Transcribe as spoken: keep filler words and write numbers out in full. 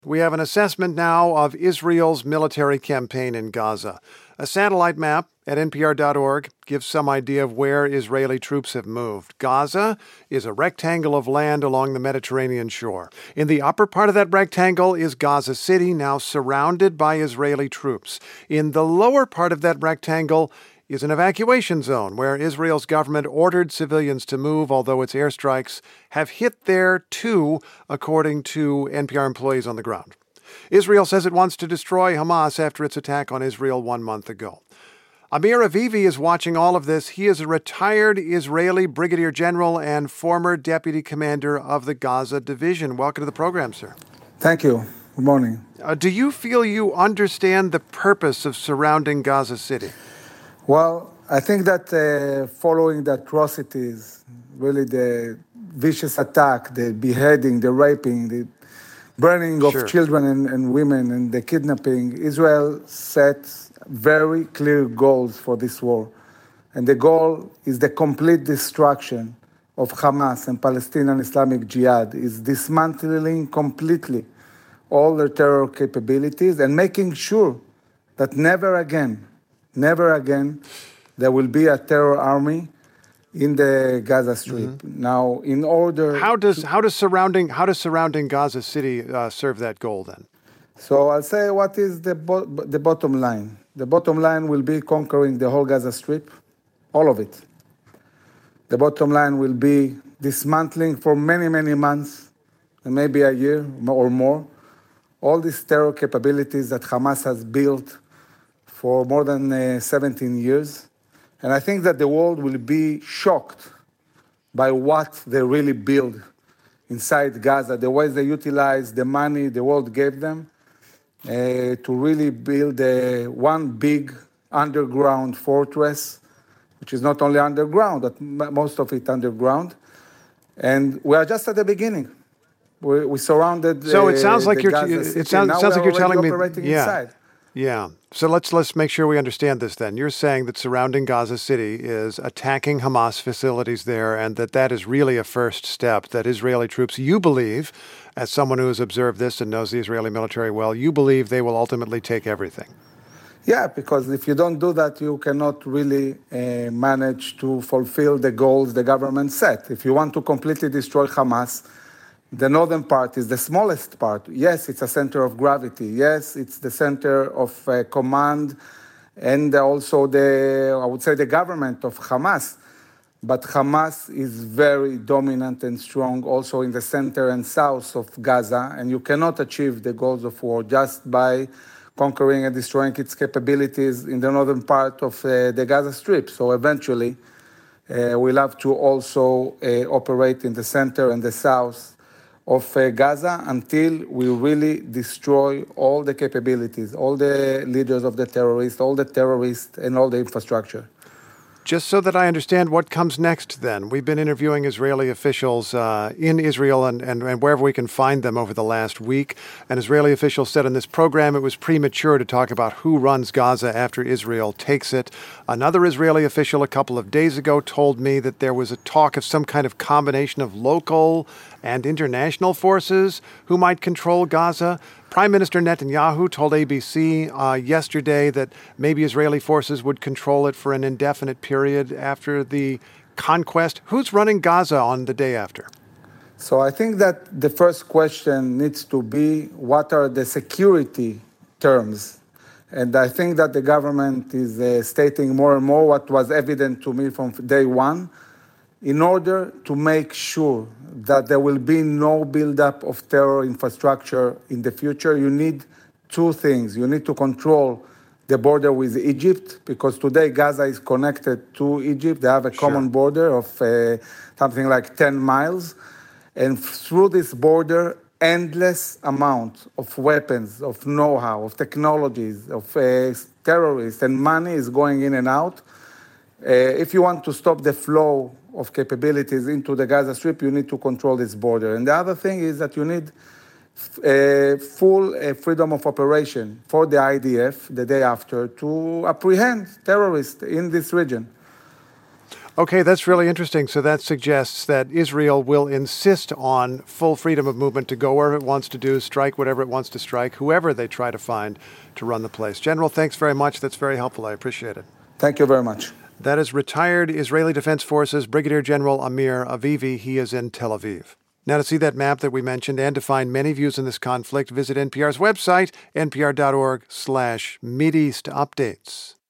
We have an assessment now of Israel's military campaign in Gaza. A satellite map at N P R dot org gives some idea of where Israeli troops have moved. Gaza is a rectangle of land along the Mediterranean shore. In the upper part of that rectangle is Gaza City, now surrounded by Israeli troops. In the lower part of that rectangle is an evacuation zone where Israel's government ordered civilians to move, although its airstrikes have hit there too, according to N P R employees on the ground. Israel says it wants to destroy Hamas after its attack on Israel one month ago. Amir Avivi is watching all of this. He is a retired Israeli brigadier general and former deputy commander of the Gaza division. Welcome to the program, sir. Thank you. Good morning. Uh, do you feel you understand the purpose of surrounding Gaza City? Well, I think that uh, following the atrocities, really the vicious attack, the beheading, the raping, the burning of Sure. children and, and women, and the kidnapping, Israel set very clear goals for this war. And the goal is the complete destruction of Hamas and Palestinian Islamic Jihad, is dismantling completely all their terror capabilities and making sure that never again Never again there will be a terror army in the Gaza Strip. Mm-hmm. Now, in order... How does to, how does surrounding how does surrounding Gaza City uh, serve that goal then? So I'll say what is the bo- the bottom line. The bottom line will be conquering the whole Gaza Strip, all of it. The bottom line will be dismantling for many, many months, and maybe a year or more, all these terror capabilities that Hamas has built for more than uh, seventeen years. And I think that the world will be shocked by what they really build inside Gaza, the ways they utilize the money the world gave them uh, to really build uh, one big underground fortress, which is not only underground, but m- most of it underground. And we are just at the beginning. We, we surrounded So it sounds uh, like the you're Gaza it City. sounds, Now sounds like we're you're telling me operating yeah. inside. Yeah. So let's let's make sure we understand this then. You're saying that surrounding Gaza City is attacking Hamas facilities there, and that that is really a first step, that Israeli troops, you believe, as someone who has observed this and knows the Israeli military well, you believe they will ultimately take everything. Yeah, because if you don't do that, you cannot really uh, manage to fulfill the goals the government set. If you want to completely destroy Hamas, the northern part is the smallest part. Yes, it's a center of gravity. Yes, it's the center of uh, command and also the, I would say, the government of Hamas. But Hamas is very dominant and strong also in the center and south of Gaza, and you cannot achieve the goals of war just by conquering and destroying its capabilities in the northern part of uh, the Gaza Strip. So eventually, uh, we'll have to also uh, operate in the center and the south of uh, Gaza until we really destroy all the capabilities, all the leaders of the terrorists, all the terrorists, and all the infrastructure. Just so that I understand what comes next then. We've been interviewing Israeli officials uh, in Israel and, and, and wherever we can find them over the last week. An Israeli official said in this program it was premature to talk about who runs Gaza after Israel takes it. Another Israeli official a couple of days ago told me that there was a talk of some kind of combination of local and international forces who might control Gaza. Prime Minister Netanyahu told A B C uh, yesterday that maybe Israeli forces would control it for an indefinite period after the conquest. Who's running Gaza on the day after? So I think that the first question needs to be, what are the security terms? And I think that the government is uh, stating more and more what was evident to me from day one, in order to make sure that there will be no buildup of terror infrastructure in the future. You need two things. You need to control the border with Egypt, because today Gaza is connected to Egypt. They have a common Sure. border of uh, something like ten miles. And through this border, endless amount of weapons, of know-how, of technologies, of uh, terrorists, and money is going in and out. Uh, if you want to stop the flow of capabilities into the Gaza Strip, you need to control this border. And the other thing is that you need uh, full uh, freedom of operation for the I D F the day after to apprehend terrorists in this region. Okay, that's really interesting. So that suggests that Israel will insist on full freedom of movement to go wherever it wants to do, strike whatever it wants to strike, whoever they try to find to run the place. General, thanks very much. That's very helpful. I appreciate it. Thank you very much. That is retired Israeli Defense Forces Brigadier General Amir Avivi. He is in Tel Aviv. Now, to see that map that we mentioned and to find many views on this conflict, visit N P R's website, npr.org slash Mideast Updates.